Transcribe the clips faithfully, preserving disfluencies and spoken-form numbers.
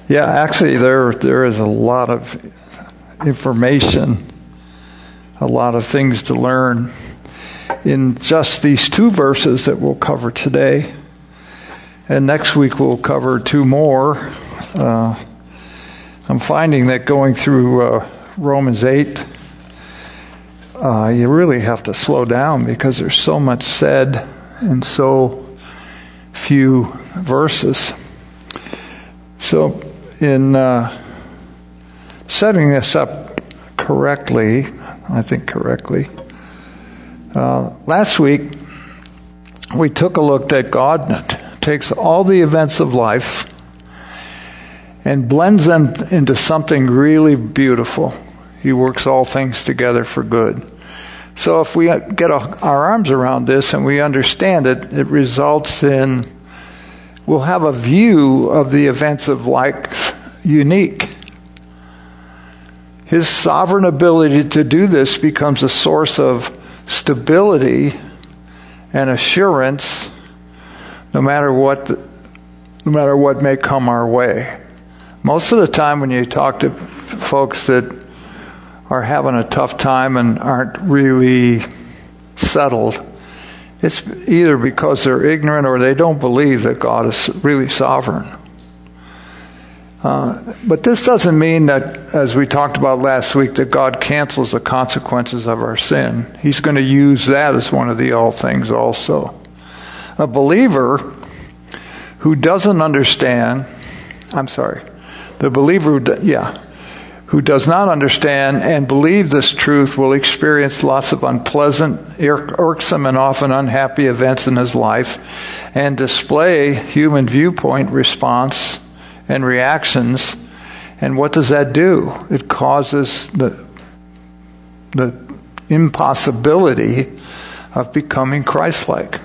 Yeah, actually, there there is a lot of information, a lot of things to learn in just these two verses that we'll cover today. And next week we'll cover two more. Uh, I'm finding that going through uh, Romans eight, uh, you really have to slow down because there's so much said in so few verses. So in uh, setting this up correctly, I think correctly, uh, last week we took a look that God takes all the events of life and blends them into something really beautiful. He works all things together for good. So if we get our arms around this and we understand it, it results in, we'll have a view of the events of life unique. His sovereign ability to do this becomes a source of stability and assurance no matter what the, no matter what may come our way. Most of the time when you talk to folks that are having a tough time and aren't really settled, it's either because they're ignorant or they don't believe that God is really sovereign. Uh, but this doesn't mean that, as we talked about last week, that God cancels the consequences of our sin. He's going to use that as one of the all things also. A believer who doesn't understand, I'm sorry, the believer who, yeah, who does not understand and believe this truth will experience lots of unpleasant, irksome, and often unhappy events in his life and display human viewpoint response and reactions. And what does that do? It causes the the impossibility of becoming Christ-like.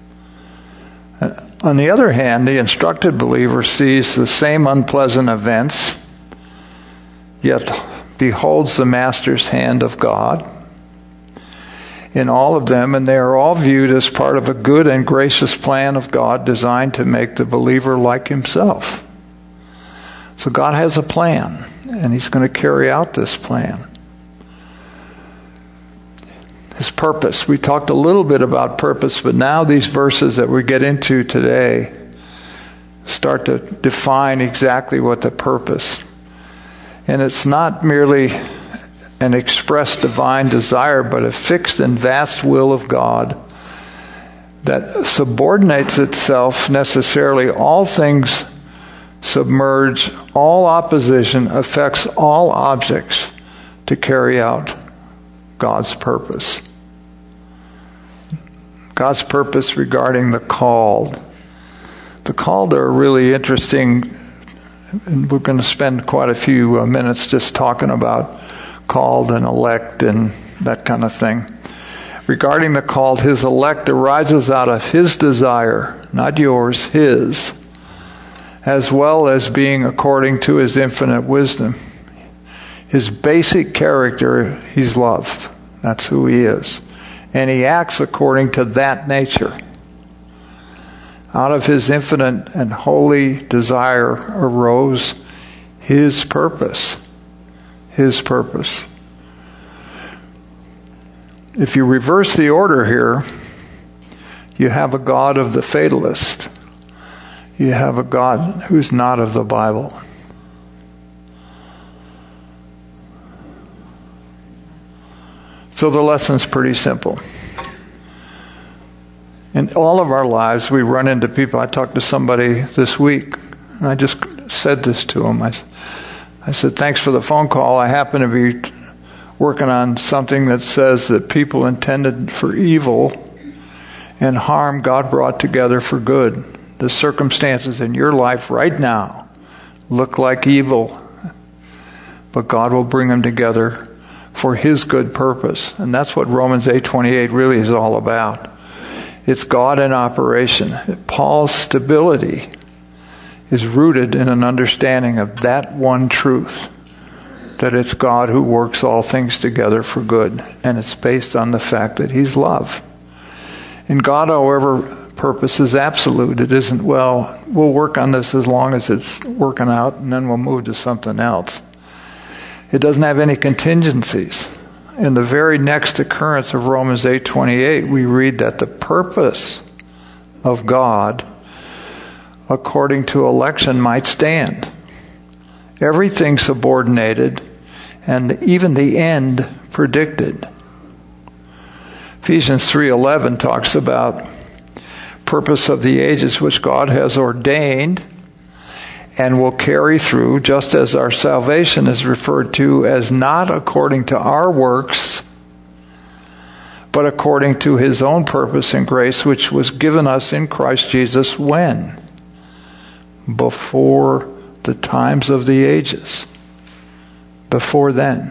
On the other hand, the instructed believer sees the same unpleasant events, yet beholds the master's hand of God in all of them, and they are all viewed as part of a good and gracious plan of God designed to make the believer like himself. So God has a plan, and He's going to carry out this plan. His purpose. We talked a little bit about purpose, but now these verses that we get into today start to define exactly what the purpose. And it's not merely an expressed divine desire, but a fixed and vast will of God that subordinates itself necessarily all things, submerge all opposition, affects all objects to carry out God's purpose. God's purpose regarding the called. The called are really interesting, and we're going to spend quite a few minutes just talking about called and elect and that kind of thing. Regarding the called, His elect arises out of His desire, not yours, His, as well as being according to His infinite wisdom. His basic character, He's love. That's who He is. And He acts according to that nature. Out of His infinite and holy desire arose His purpose. His purpose. If you reverse the order here, you have a God of the fatalist. You have a God who's not of the Bible. So the lesson's pretty simple. In all of our lives, we run into people. I talked to somebody this week, and I just said this to him. I, I said, thanks for the phone call. I happen to be working on something that says that people intended for evil and harm God brought together for good. The circumstances in your life right now look like evil, but God will bring them together for His good purpose. And that's what Romans eight twenty-eight really is all about. It's God in operation. Paul's stability is rooted in an understanding of that one truth, that it's God who works all things together for good. And it's based on the fact that He's love. And God, however, purpose is absolute. It isn't, well, we'll work on this as long as it's working out, and then we'll move to something else. It doesn't have any contingencies. In the very next occurrence of Romans eight twenty-eight, we read that the purpose of God, according to election, might stand. Everything subordinated, and even the end predicted. Ephesians three eleven talks about purpose of the ages which God has ordained and will carry through, just as our salvation is referred to as not according to our works, but according to his own purpose and grace, which was given us in Christ Jesus when? Before the times of the ages. Before then.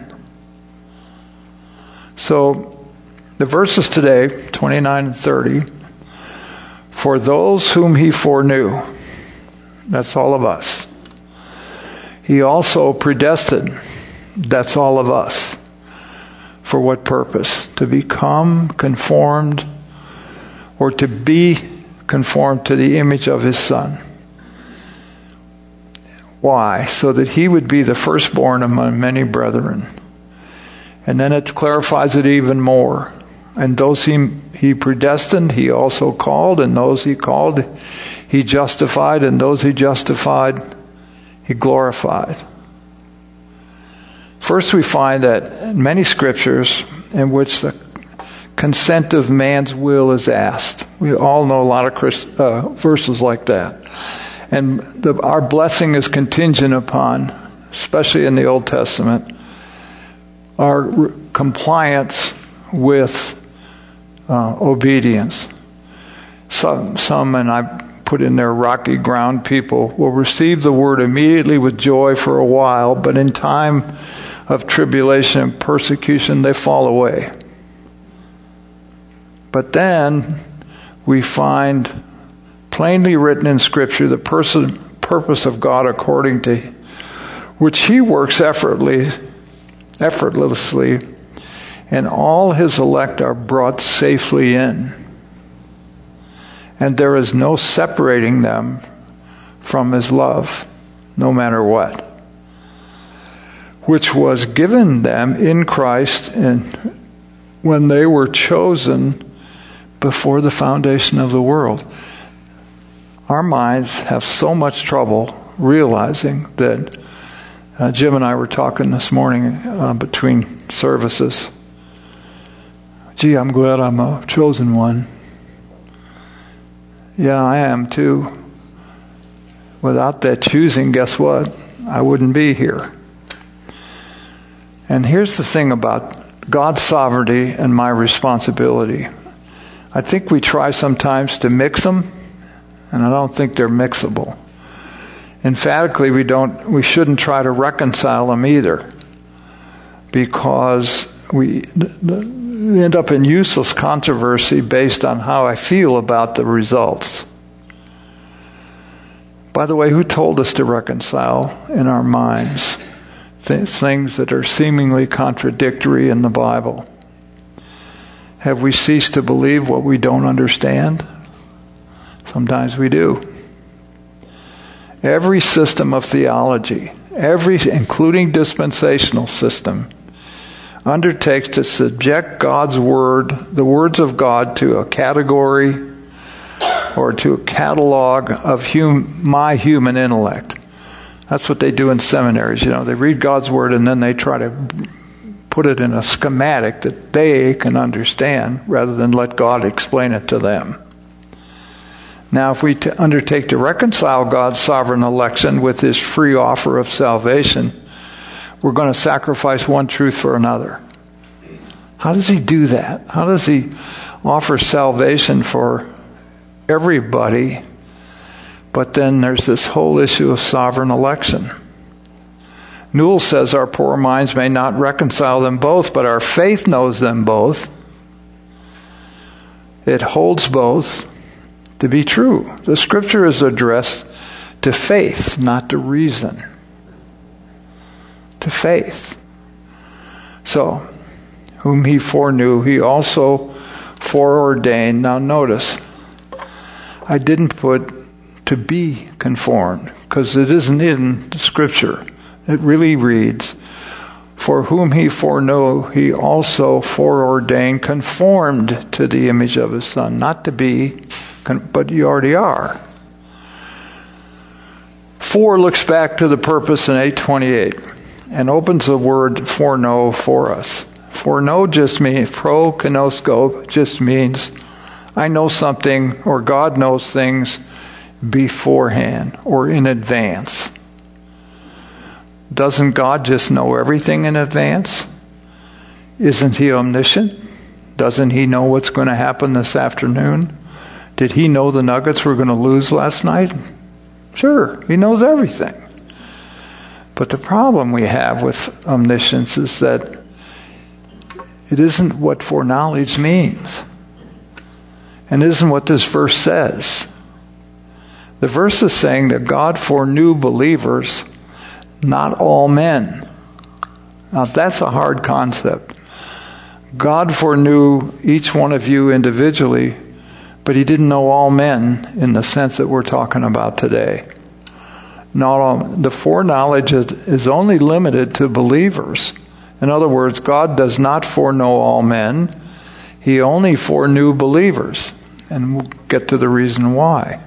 So, the verses today, twenty-nine and thirty, for those whom he foreknew, that's all of us. He also predestined, that's all of us. For what purpose? To become conformed, or to be conformed to the image of his Son. Why? So that he would be the firstborn among many brethren. And then it clarifies it even more. And those he, he predestined, he also called. And those he called, he justified. And those he justified, he glorified. First, we find that in many scriptures in which the consent of man's will is asked. We all know a lot of Christ, uh, verses like that. And the, our blessing is contingent upon, especially in the Old Testament, our re- compliance with uh, obedience. Some, some, and I put in there rocky ground people, will receive the word immediately with joy for a while, but in time of tribulation and persecution, they fall away. But then we find plainly written in Scripture the person, purpose of God according to which he works effortlessly, effortlessly, and all his elect are brought safely in. And there is no separating them from his love, no matter what, which was given them in Christ and when they were chosen before the foundation of the world. Our minds have so much trouble realizing that uh, Jim and I were talking this morning uh, between services. Gee, I'm glad I'm a chosen one. Yeah, I am too. Without that choosing, guess what? I wouldn't be here. And here's the thing about God's sovereignty and my responsibility. I think we try sometimes to mix them, and I don't think they're mixable. Emphatically, we don't. We shouldn't try to reconcile them either, because we end up in useless controversy based on how I feel about the results. By the way, who told us to reconcile in our minds th- things that are seemingly contradictory in the Bible? Have we ceased to believe what we don't understand? Sometimes we do. Every system of theology, every, including dispensational system, undertakes to subject God's word, the words of God, to a category or to a catalog of hum, my human intellect. That's what they do in seminaries. You know, they read God's word and then they try to put it in a schematic that they can understand rather than let God explain it to them. Now, if we t- undertake to reconcile God's sovereign election with his free offer of salvation, we're going to sacrifice one truth for another. How does he do that? How does he offer salvation for everybody, but then there's this whole issue of sovereign election? Newell says our poor minds may not reconcile them both, but our faith knows them both. It holds both to be true. The scripture is addressed to faith, not to reason. To faith. So, whom he foreknew, he also foreordained. Now notice, I didn't put to be conformed, because it isn't in the Scripture. It really reads, for whom he foreknew, he also foreordained conformed to the image of his Son. Not to be, but you already are. Four looks back to the purpose in eight twenty-eight and opens the word foreknow for us. Foreknow just means, pro kenosko just means I know something, or God knows things beforehand or in advance. Doesn't God just know everything in advance? Isn't he omniscient? Doesn't he know what's going to happen this afternoon? Did he know the Nuggets were going to lose last night? Sure, he knows everything. But the problem we have with omniscience is that it isn't what foreknowledge means. And isn't what this verse says. The verse is saying that God foreknew believers, not all men. Now that's a hard concept. God foreknew each one of you individually, but he didn't know all men in the sense that we're talking about today. Not all, the foreknowledge is, is only limited to believers. In other words, God does not foreknow all men. He only foreknew believers. And we'll get to the reason why.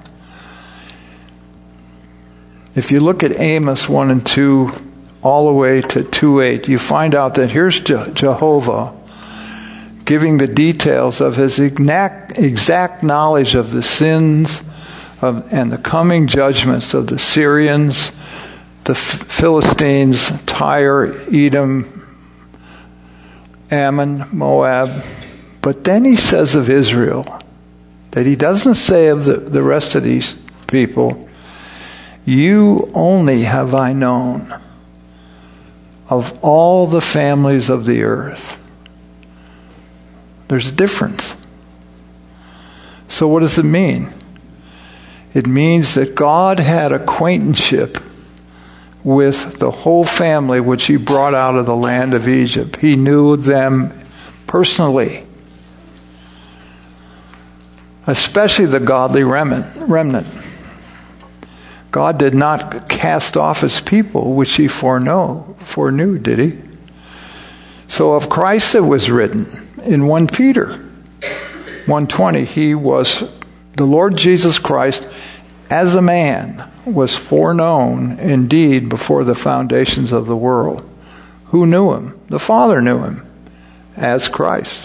If you look at Amos one and two all the way to two eight, you find out that here's Je- Jehovah giving the details of his exact, exact knowledge of the sins of, and the coming judgments of the Syrians, the Philistines, Tyre, Edom, Ammon, Moab. But then he says of Israel that he doesn't say of the, the rest of these people, you only have I known of all the families of the earth. There's a difference. So what does it mean? It means that God had acquaintanceship with the whole family which he brought out of the land of Egypt. He knew them personally. Especially the godly remnant. God did not cast off his people, which he foreknow, foreknew, did he? So of Christ it was written in First Peter one twenty, he was, the Lord Jesus Christ, as a man, was foreknown indeed before the foundations of the world. Who knew him? The Father knew him as Christ.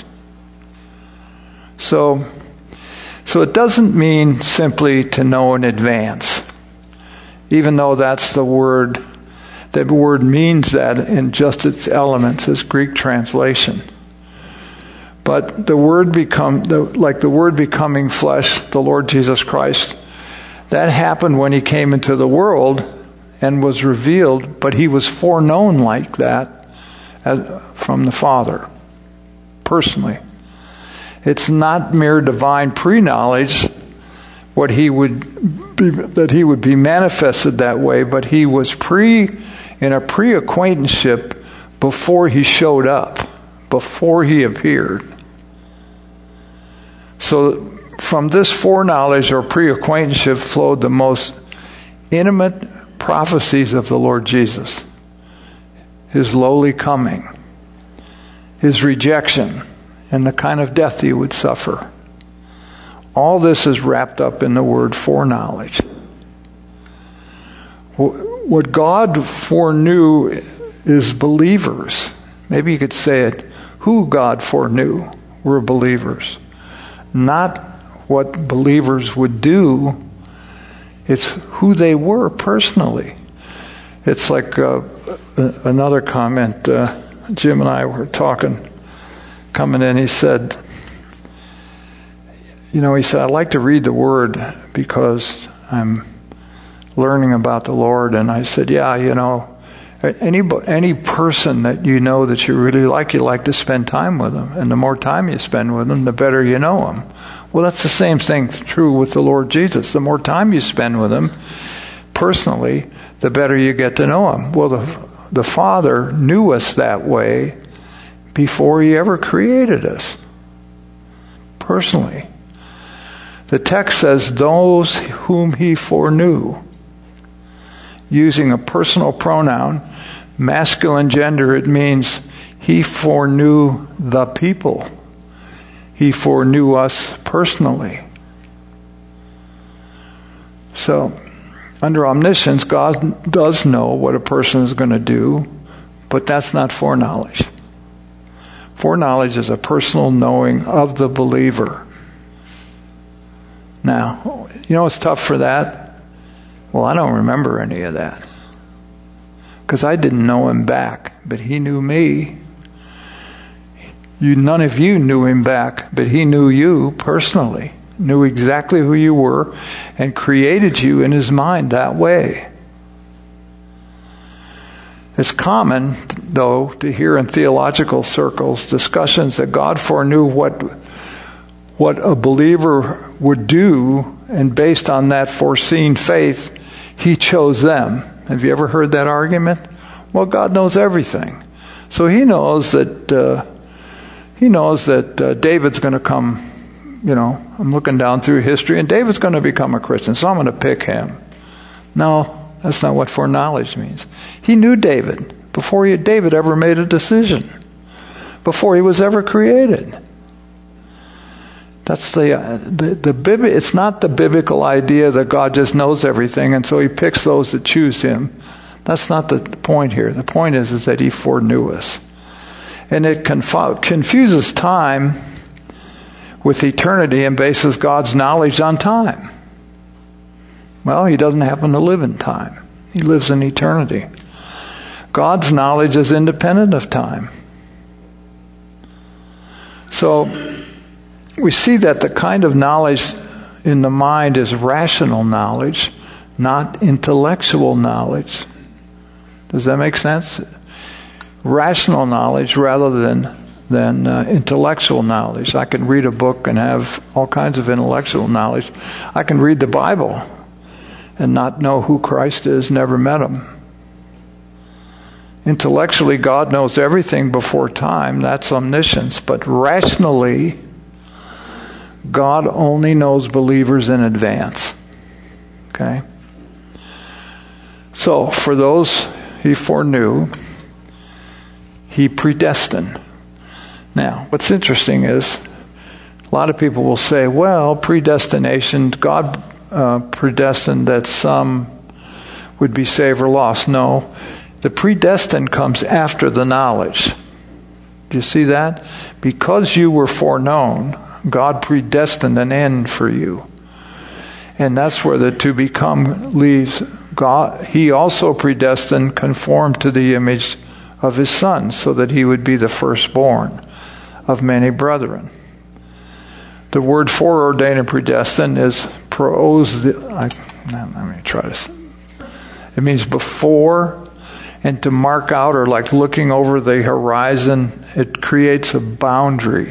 So, so it doesn't mean simply to know in advance. Even though that's the word, that word means that in just its elements as Greek translation. But the word become, the, like the word becoming flesh, the Lord Jesus Christ, that happened when he came into the world and was revealed, but he was foreknown like that as, from the Father, personally. It's not mere divine pre-knowledge, what he would be, that he would be manifested that way, but he was pre in a pre-acquaintanceship before he showed up, before he appeared. So from this foreknowledge or pre-acquaintanceship flowed the most intimate prophecies of the Lord Jesus. His lowly coming, his rejection, and the kind of death he would suffer. All this is wrapped up in the word foreknowledge. What God foreknew is believers. Maybe you could say it, who God foreknew were believers. Not what believers would do, it's who they were personally. It's like uh, another comment, uh, Jim and I were talking, coming in, he said, you know, he said, I like to read the Word because I'm learning about the Lord. And I said, yeah, you know, any any person that you know that you really like, you like to spend time with them. And the more time you spend with them, the better you know them. Well, that's the same thing true with the Lord Jesus. The more time you spend with him, personally, the better you get to know him. Well, the, the Father knew us that way before he ever created us, personally. The text says, those whom he foreknew. Using a personal pronoun, masculine gender, it means he foreknew the people. He foreknew us personally. So, under omniscience, God does know what a person is going to do, but that's not foreknowledge. Foreknowledge is a personal knowing of the believer. Now, you know what's tough for that? Well, I don't remember any of that. Because I didn't know him back, but he knew me. You, none of you knew him back, but he knew you personally. Knew exactly who you were and created you in his mind that way. It's common, though, to hear in theological circles discussions that God foreknew what what a believer would do, and based on that foreseen faith, he chose them. Have you ever heard that argument? Well, God knows everything. So he knows that uh, he knows that uh, David's going to come, you know, I'm looking down through history, and David's going to become a Christian, so I'm going to pick him. No, that's not what foreknowledge means. He knew David before he, David ever made a decision, before he was ever created. That's the, uh, the, the Bib- it's not the biblical idea that God just knows everything and so he picks those that choose him. That's not the point here. The point is, is that he foreknew us. And it conf- confuses time with eternity and bases God's knowledge on time. Well, he doesn't happen to live in time. He lives in eternity. God's knowledge is independent of time. So, we see that the kind of knowledge in the mind is rational knowledge, not intellectual knowledge. Does that make sense? Rational knowledge rather than than uh, intellectual knowledge. I can read a book and have all kinds of intellectual knowledge. I can read the Bible and not know who Christ is, never met him. Intellectually, God knows everything before time. That's omniscience. But rationally, God only knows believers in advance. Okay? So, for those he foreknew, he predestined. Now, what's interesting is, a lot of people will say, well, predestination, God uh, predestined that some would be saved or lost. No, the predestined comes after the knowledge. Do you see that? Because you were foreknown, God predestined an end for you. And that's where the to become leaves. God, he also predestined, conformed to the image of his Son, so that he would be the firstborn of many brethren. The word foreordained and predestined is proos. Let me try this. It means before, and to mark out, or like looking over the horizon. It creates a boundary.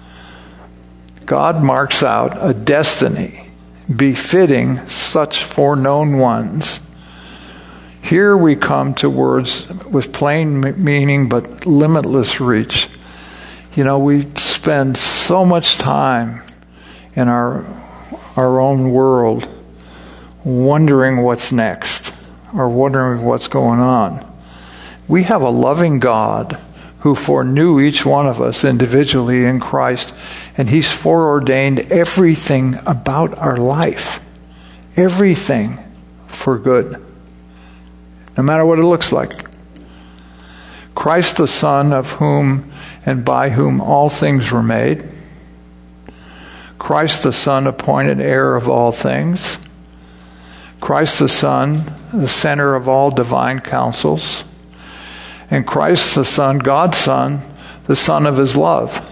God marks out a destiny befitting such foreknown ones. Here we come to words with plain meaning but limitless reach. You know, we spend so much time in our our own world wondering what's next or wondering what's going on. We have a loving God who foreknew each one of us individually in Christ, and he's foreordained everything about our life. Everything for good. No matter what it looks like. Christ the Son, of whom and by whom all things were made. Christ the Son, appointed heir of all things. Christ the Son, the center of all divine counsels. And Christ the Son, God's Son, the Son of his love.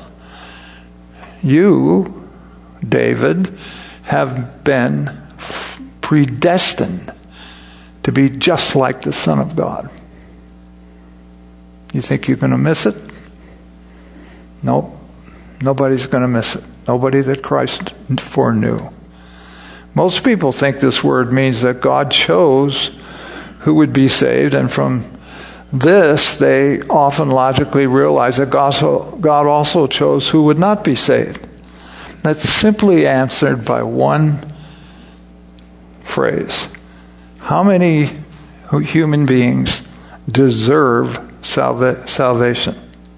You, David, have been predestined to be just like the Son of God. You think you're going to miss it? Nope. Nobody's going to miss it. Nobody that Christ foreknew. Most people think this word means that God chose who would be saved, and from this, they often logically realize that God also, God also chose who would not be saved. That's simply answered by one phrase. How many human beings deserve salva- salvation?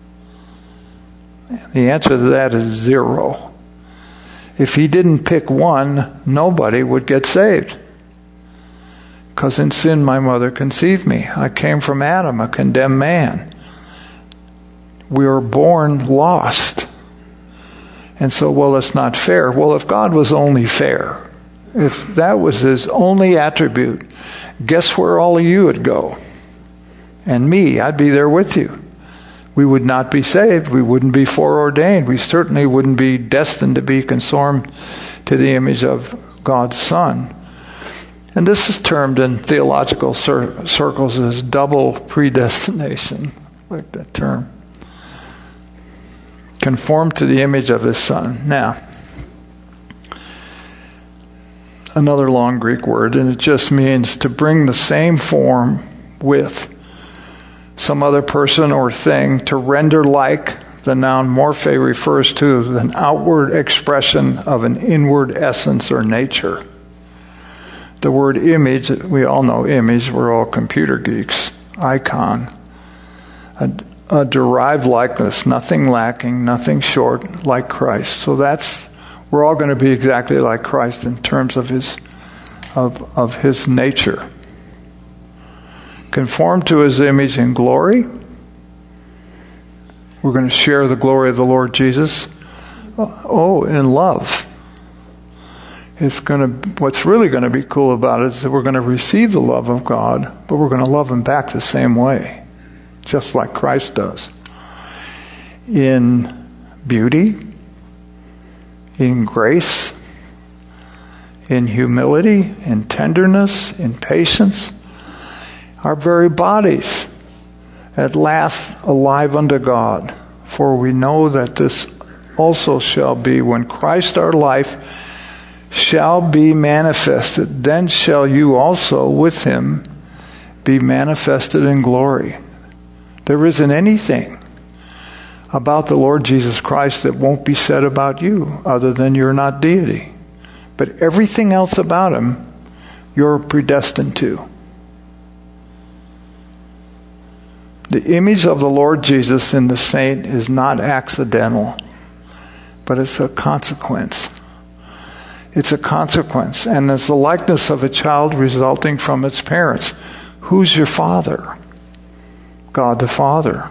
The answer to that is zero. If he didn't pick one, nobody would get saved. Because in sin my mother conceived me. I came from Adam, a condemned man. We were born lost. And so, well, it's not fair. Well, if God was only fair, if that was his only attribute, guess where all of you would go? And me, I'd be there with you. We would not be saved. We wouldn't be foreordained. We certainly wouldn't be destined to be conformed to the image of God's Son. And this is termed in theological cir- circles as double predestination. I like that term. Conformed to the image of his Son. Now, another long Greek word, and it just means to bring the same form with some other person or thing, to render like. The noun morphe refers to an outward expression of an inward essence or nature. The word image, we all know image, we're all computer geeks. Icon. A, a derived likeness, nothing lacking, nothing short, like Christ. So that's, we're all going to be exactly like Christ in terms of his, of, of his nature. Conform to his image in glory. We're going to share the glory of the Lord Jesus. Oh, in love. It's going to, what's really going to be cool about it is that we're going to receive the love of God, but we're going to love him back the same way, just like Christ does. In beauty, in grace, in humility, in tenderness, in patience, our very bodies at last alive unto God. For we know that this also shall be when Christ our life shall be manifested, then shall you also with him be manifested in glory. There isn't anything about the Lord Jesus Christ that won't be said about you other than you're not deity. But everything else about him, you're predestined to. The image of the Lord Jesus in the saint is not accidental, but it's a consequence. It's a consequence, and it's the likeness of a child resulting from its parents. Who's your father? God the Father.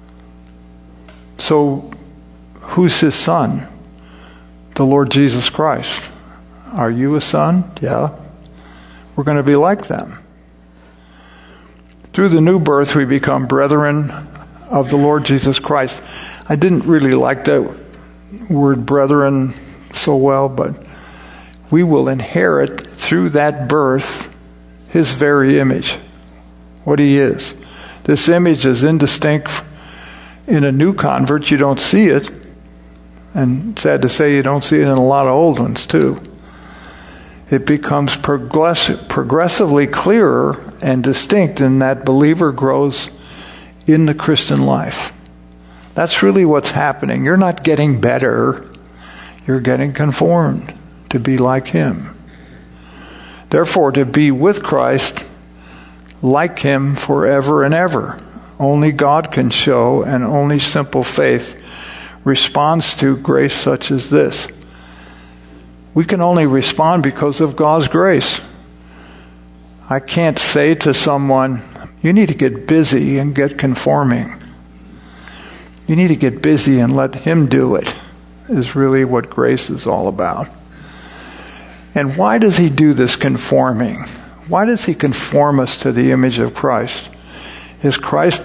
So, who's his son? The Lord Jesus Christ. Are you a son? Yeah. We're going to be like them. Through the new birth, we become brethren of the Lord Jesus Christ. I didn't really like that word brethren so well, but we will inherit through that birth his very image, what he is. This image is indistinct. In a new convert, you don't see it. And sad to say, you don't see it in a lot of old ones too. It becomes progress- progressively clearer and distinct in that believer grows in the Christian life. That's really what's happening. You're not getting better. You're getting conformed to be like him. Therefore, to be with Christ, like him forever and ever. Only God can show, and only simple faith responds to grace such as this. We can only respond because of God's grace. I can't say to someone, you need to get busy and get conforming. You need to get busy and let him do it, is really what grace is all about. And why does he do this conforming? Why does he conform us to the image of Christ? Is Christ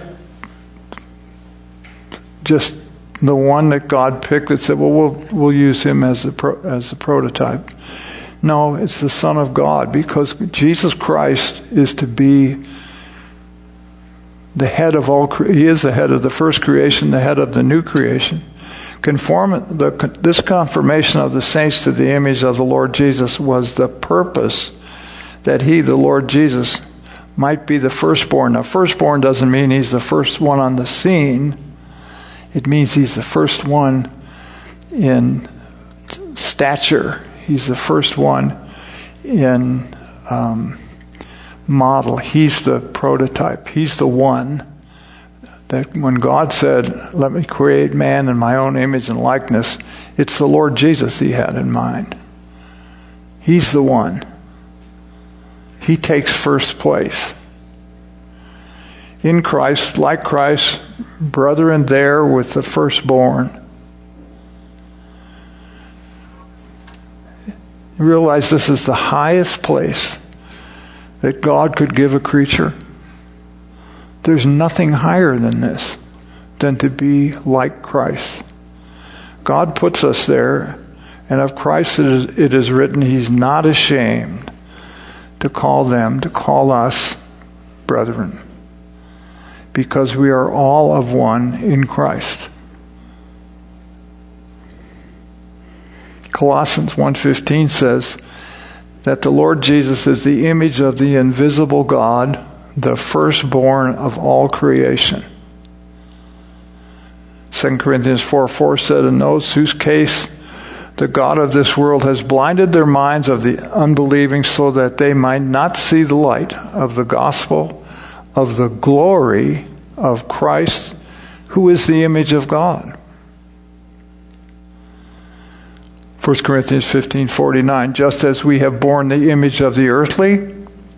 just the one that God picked that said, well, we'll, we'll use him as the, pro, as the prototype? No, it's the Son of God, because Jesus Christ is to be the head of all. He is the head of the first creation, the head of the new creation. Conform, the, this confirmation of the saints to the image of the Lord Jesus was the purpose that he, the Lord Jesus, might be the firstborn. Now, firstborn doesn't mean he's the first one on the scene. It means he's the first one in stature. He's the first one in um, model. He's the prototype. He's the one that when God said, let me create man in my own image and likeness, it's the Lord Jesus he had in mind. He's the one. He takes first place. In Christ, like Christ, brethren there with the firstborn. You realize this is the highest place that God could give a creature? There's nothing higher than this, than to be like Christ. God puts us there, and of Christ it is, it is written, he's not ashamed to call them, to call us brethren, because we are all of one in Christ. Colossians one fifteen says that the Lord Jesus is the image of the invisible God, the firstborn of all creation. Second Corinthians four four said, in those whose case the God of this world has blinded their minds of the unbelieving so that they might not see the light of the gospel of the glory of Christ, who is the image of God. First Corinthians fifteen forty-nine, just as we have borne the image of the earthly.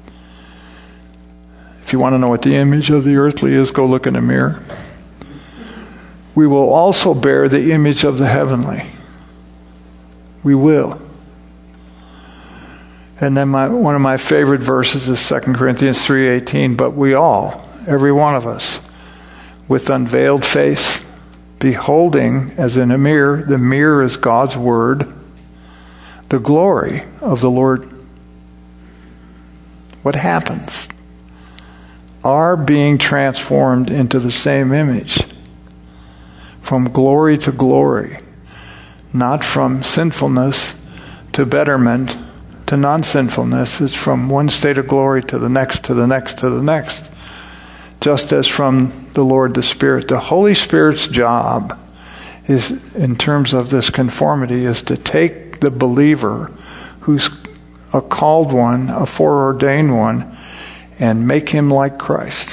If you want to know what the image of the earthly is, go look in the mirror. We will also bear the image of the heavenly. We will. And then my, one of my favorite verses is Second Corinthians three eighteen, but we all, every one of us, with unveiled face, beholding as in a mirror, the mirror is God's word, the glory of the Lord. What happens? Are being transformed into the same image, from glory to glory, not from sinfulness to betterment to non-sinfulness. It's from one state of glory to the next, to the next, to the next. Just as from the Lord the Spirit. The Holy Spirit's job is, in terms of this conformity, is to take the believer who's a called one, a foreordained one, and make him like Christ.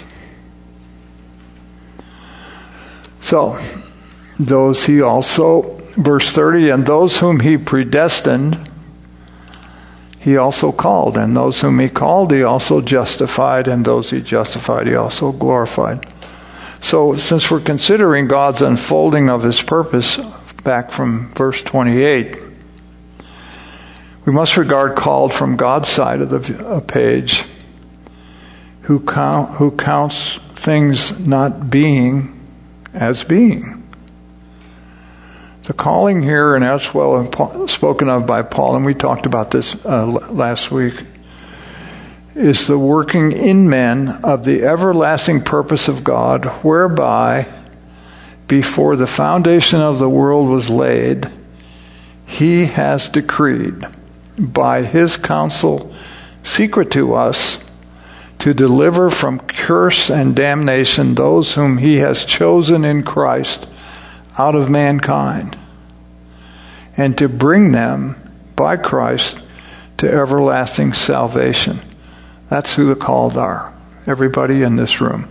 So, those he also, verse thirty, and those whom he predestined, he also called. And those whom he called, he also justified. And those he justified, he also glorified. So, since we're considering God's unfolding of his purpose, back from verse twenty-eight, we must regard called from God's side of the page, who count, who counts things not being as being. The calling here, and that's well spoken of by Paul, and we talked about this uh, last week, is the working in men of the everlasting purpose of God, whereby before the foundation of the world was laid, he has decreed by his counsel secret to us to deliver from curse and damnation those whom he has chosen in Christ out of mankind, and to bring them by Christ to everlasting salvation. That's who the called are. Everybody in this room.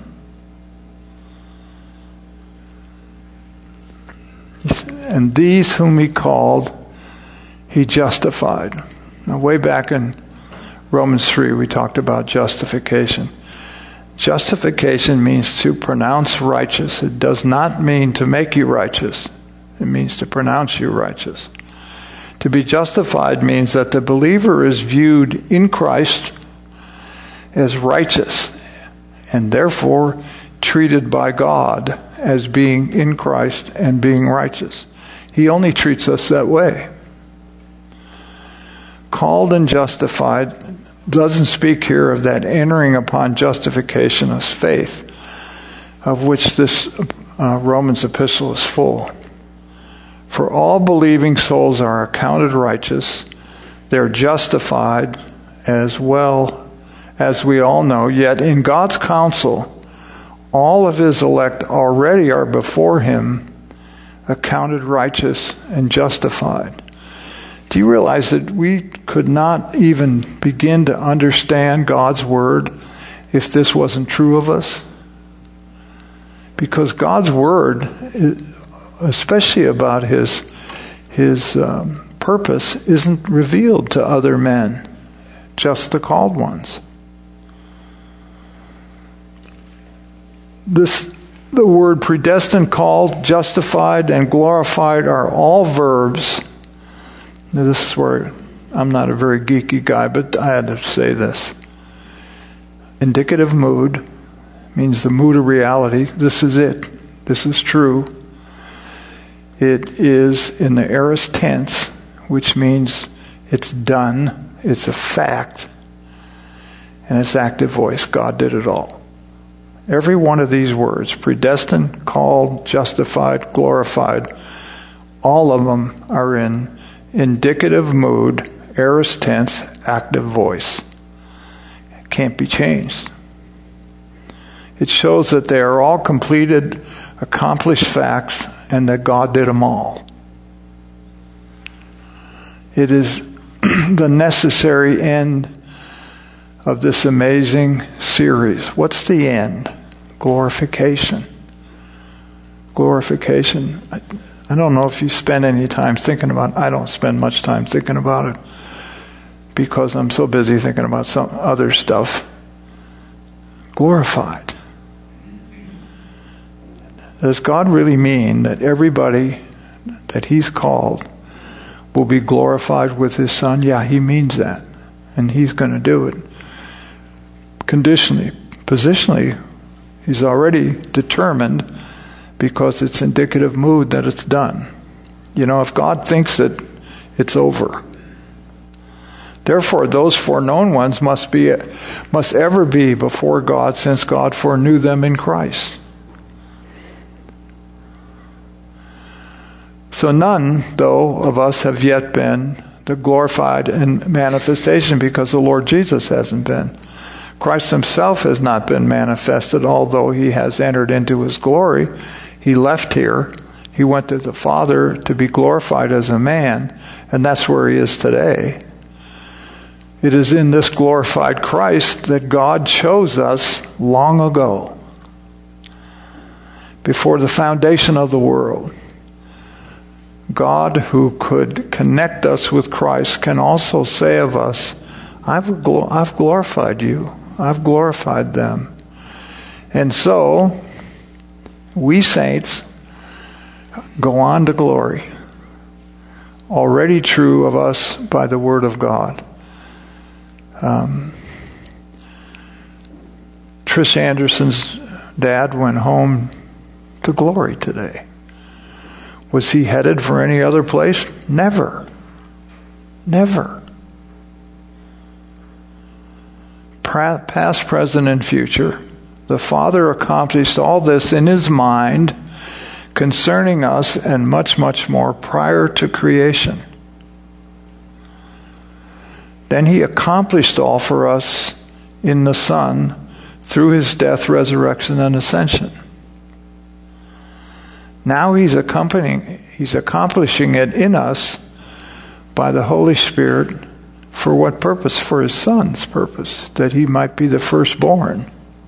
And these whom he called, he justified. Now, way back in Romans three, we talked about justification. Justification means to pronounce righteous. It does not mean to make you righteous. It means to pronounce you righteous. To be justified means that the believer is viewed in Christ as righteous, and therefore treated by God as being in Christ and being righteous. He only treats us that way. Called and justified doesn't speak here of that entering upon justification as faith, of which this uh, Romans epistle is full. For all believing souls are accounted righteous. They're justified as well as we all know. Yet in God's counsel, all of his elect already are before him accounted righteous and justified. Do you realize that we could not even begin to understand God's word if this wasn't true of us? Because God's word, especially about his, his um, purpose, isn't revealed to other men, just the called ones. This, the word predestined, called, justified, and glorified are all verbs. Now, this is where I'm not a very geeky guy, but I had to say this. Indicative mood means the mood of reality. This is it. This is true. It is in the aorist tense, which means it's done. It's a fact. And it's active voice. God did it all. Every one of these words, predestined, called, justified, glorified, all of them are in indicative mood, aorist tense, active voice. It can't be changed. It shows that they are all completed, accomplished facts, and that God did them all. It is the necessary end of this amazing series. What's the end? Glorification. Glorification. I, I don't know if you spend any time thinking about it. I don't spend much time thinking about it because I'm so busy thinking about some other stuff. Glorified. Does God really mean that everybody that he's called will be glorified with his Son? Yeah, he means that. And he's going to do it. Conditionally, positionally, he's already determined because it's indicative mood that it's done. You know, if God thinks that it's over. Therefore, those foreknown ones must be, must ever be before God, since God foreknew them in Christ. So none, though, of us have yet been the glorified in manifestation, because the Lord Jesus hasn't been. Christ himself has not been manifested, although he has entered into his glory. He left here. He went to the Father to be glorified as a man, and that's where he is today. It is in this glorified Christ that God chose us long ago, before the foundation of the world. God, who could connect us with Christ, can also say of us, I've, gl- I've glorified you. I've glorified them. And so, we saints go on to glory, already true of us by the Word of God. Um, Trish Anderson's dad went home to glory today. Was he headed for any other place? Never. Never. Past, present, and future. The Father accomplished all this in his mind concerning us, and much, much more prior to creation. Then he accomplished all for us in the Son through his death, resurrection, and ascension. Now he's accompanying, he's accomplishing it in us by the Holy Spirit. For what purpose? For his Son's purpose, that he might be the firstborn.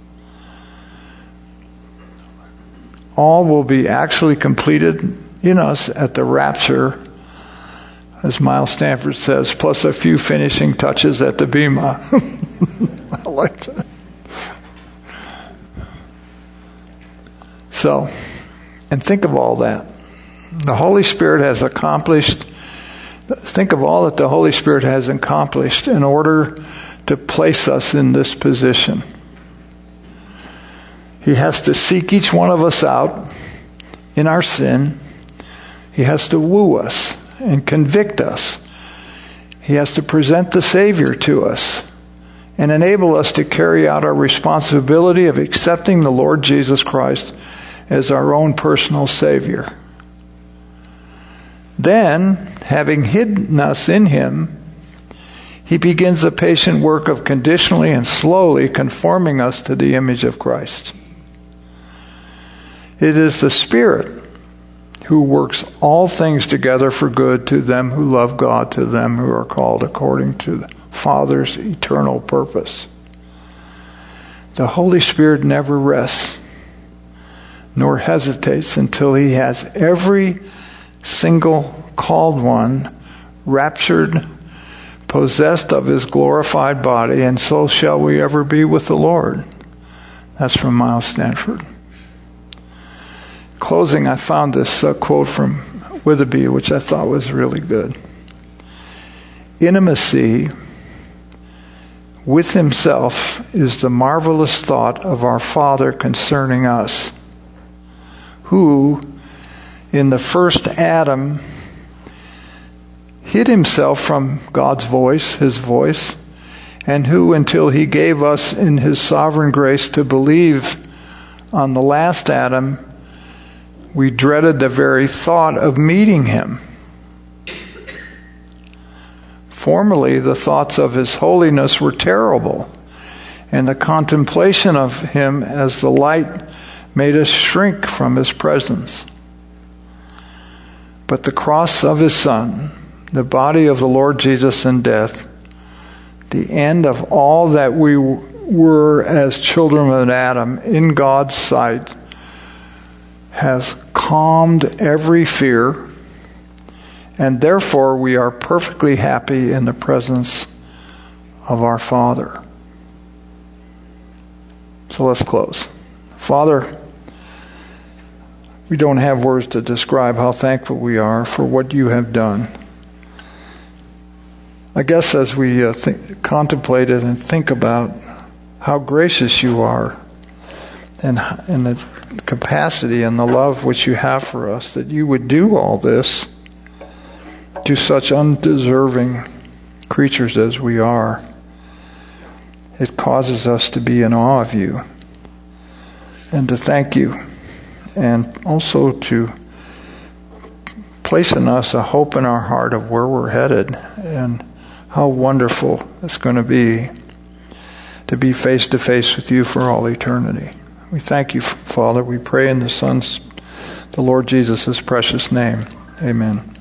All will be actually completed in us at the rapture, as Miles Stanford says, plus a few finishing touches at the Bema. I like that. So, and think of all that. The Holy Spirit has accomplished, think of all that the Holy Spirit has accomplished in order to place us in this position. He has to seek each one of us out in our sin. He has to woo us and convict us. He has to present the Savior to us and enable us to carry out our responsibility of accepting the Lord Jesus Christ as our own personal Savior. Then, having hidden us in him, he begins a patient work of conditionally and slowly conforming us to the image of Christ. It is the Spirit who works all things together for good to them who love God, to them who are called according to the Father's eternal purpose. The Holy Spirit never rests nor hesitates until he has every single called one raptured, possessed of his glorified body, and so shall we ever be with the Lord. That's from Miles Stanford. Closing, I found this uh, quote from Witherby, which I thought was really good. Intimacy with himself is the marvelous thought of our Father concerning us, who, in the first Adam, hid himself from God's voice, his voice, and who, until he gave us in his sovereign grace to believe on the last Adam, we dreaded the very thought of meeting him. Formerly, the thoughts of his holiness were terrible, and the contemplation of him as the light made us shrink from his presence. But the cross of his Son, the body of the Lord Jesus in death, the end of all that we were as children of Adam in God's sight, has calmed every fear, and therefore we are perfectly happy in the presence of our Father. So let's close. Father, we don't have words to describe how thankful we are for what you have done. I guess as we uh, think, contemplate it and think about how gracious you are, and, and the capacity and the love which you have for us, that you would do all this to such undeserving creatures as we are. It causes us to be in awe of you and to thank you, and also to place in us a hope in our heart of where we're headed and how wonderful it's going to be to be face to face with you for all eternity. We thank you, Father. We pray in the Son's, the Lord Jesus' precious name. Amen.